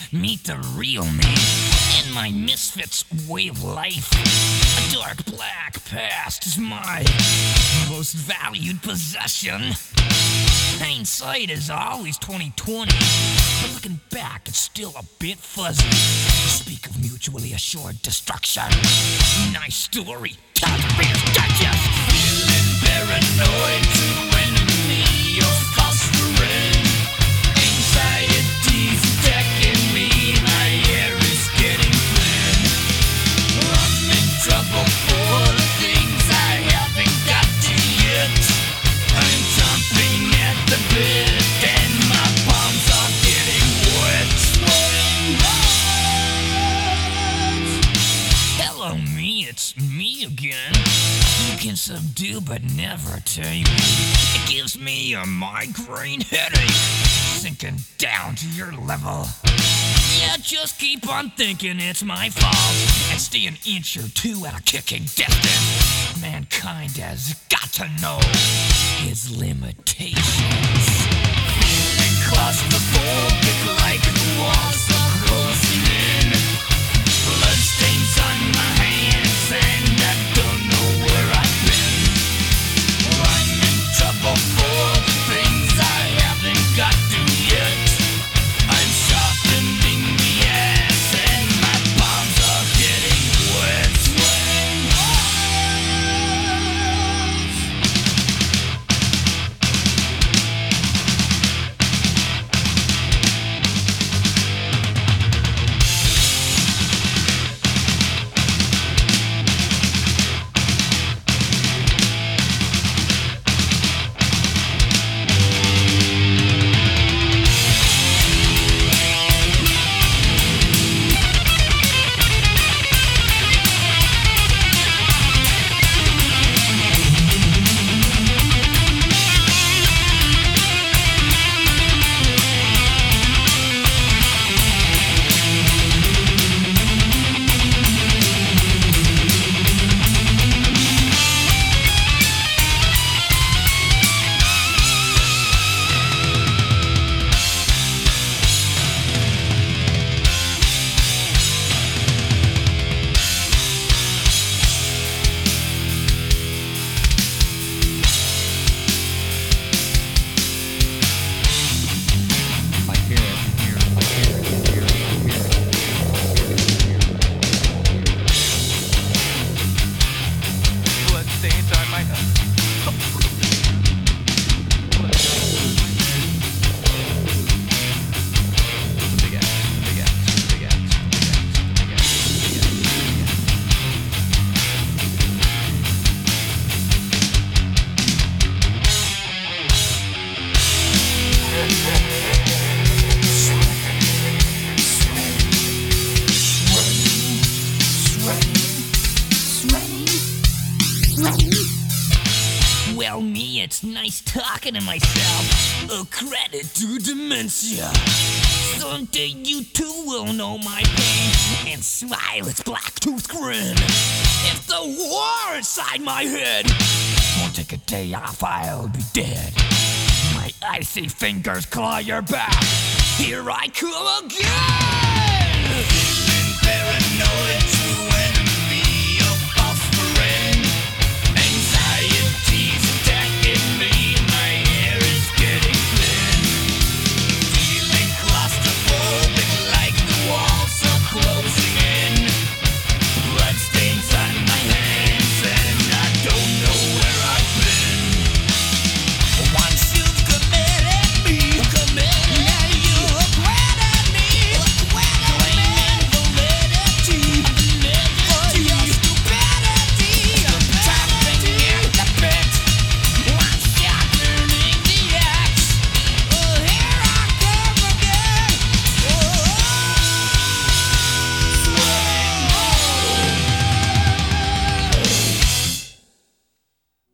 meet the real me in my misfits way of life. A dark black past is my most valued possession. Hindsight is always 2020, but looking back, it's still a bit fuzzy. Speak of mutually assured destruction. Nice story. Time to read digest. Feeling paranoid to enemy or fostering. Anxiety's attacking me. My air is getting thin. I'm in trouble for the things I haven't got to yet. I'm jumping at the bit and my palms are getting wet. Hello me, it's me again. You can subdue but never tame me. It gives me a migraine headache, sinking down to your level. Yeah, just keep on thinking it's my fault and stay an inch or two at a kicking distance. Mankind has got to know his limitations. Feeling claustrophobic like the walls are closing in. Bloodstains on my hands and I don't know where I've been. I'm in trouble for the things I haven't got to yet. I'm sharpening the ass and my palms are getting wet. Well, me, it's nice talking to myself. A credit to dementia. Someday you too will know my pain and smile its black-toothed grin. If the war inside my head won't take a day off, I'll be dead. My icy fingers claw your back. Here I come again. Feeling paranoid.